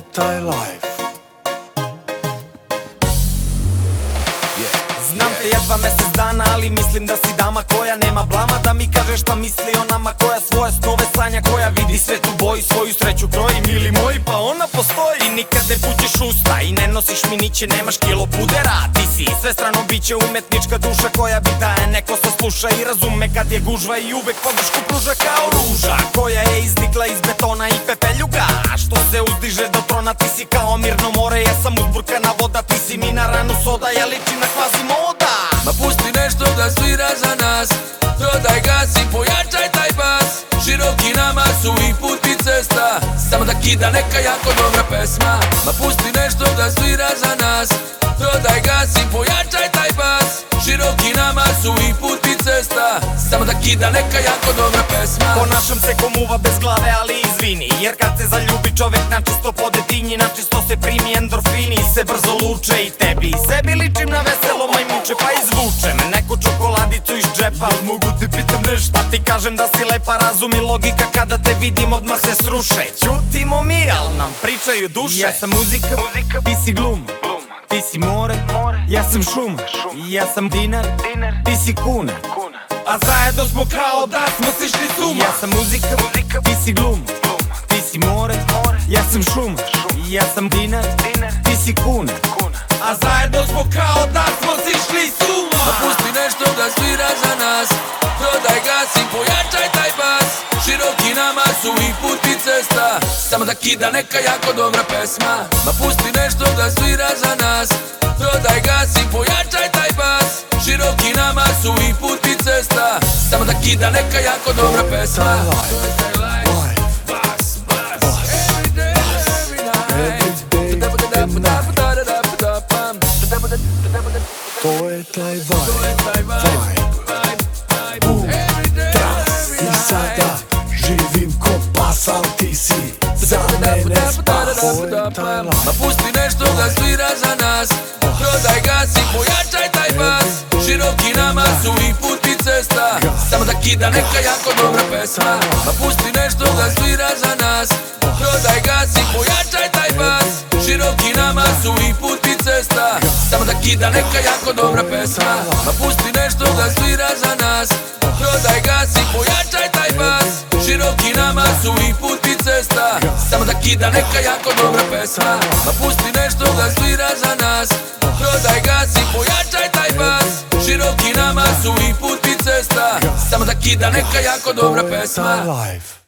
taj life. Znam te jedva mesec dana, ali mislim da si dama koja nema blama. Da mi kaže šta misli o nama, koja svoje snove sanja, koja vidi svet u boji, svoju sreću kroji. Mili moji, pa ona postoji. Ti nikad ne pućeš usta i ne nosiš miniće, nemaš kilo pudera. Ti si svestrano biće, umetnička duša koja bi da je neko sasluša i razume kad je gužva i uvek podršku pruža kao ruža koja je iznikla iz betona i pepeljuga, što se uzdiže do trona. Ti si kao mirno more, ja sam uzburkana voda. Ti si mi na ranu soda, ja ličim na kvazi moda. Ma pusti nešto da svira za nas, dodaj gas i pojačaj taj bas. Široki nama su i put i cesta, samo da kida neka jako dobra pesma. Ma pusti nešto da svira za nas, dodaj gas i pojačaj taj bas. Široki nama su i put i cesta, samo da kida neka jako dobra pesma. Ponašam se ko muva bez glave, ali izvini, jer kad se zaljubi čovek načisto podetinji, načisto se primi endorfini, se brzo luče i tebi i sebi ličim na veselo majmuče, pa izvučem neku čokoladicu iz džepa. Mogu ti pitam nešto? Pa ti kažem da si lepa, razum i logika, kada te vidim odmah se sruše. Ćutimo mi, al nam pričaju duše. Ja sam muzika, ti si gluma, ti si more, ja sam šuma, ja sam dinar, ti si kuna, a zajedno smo kao da smo sišli s uma. Ja sam muzika, ti si gluma, ti si more, ja sam šuma, ja sam dinar, ti si kuna, a zajedno smo kao da smo sišli s uma. Ma pusti nešto da svira za nas, dodaj gas i pojačaj taj bas. Široki nama su i put i cesta, samo da kida neka jako dobra pesma. Ma pusti nešto da svira za nas, dodaj gas i pojačaj taj bas. Široki nama su i put i cesta, samo da kida neka jako dobra pesma. To je taj vibe, boom, tras. I sada živim ko pas, al ti si za mene spas. To je taj life. Ma pusti nešto da svira za nas, dodaj gas i pojačaj taj bas. Široki nama su i put i cesta, samo da kida neka jako dobra pesma. Ma pusti nešto da svira za nas, dodaj gas i pojačaj taj bas. Široki nama su i put i cesta, samo da kida neka jako dobra pesma. Ma pusti nešto da svira za nas, dodaj gas i pojačaj taj bas. Široki nama su i put i cesta, samo da kida neka jako dobra pesma. Ma pusti nešto da svira za nas, dodaj gas i pojačaj taj bas. Široki nama su i put i cesta, samo da kida neka jako dobra pesma. Life.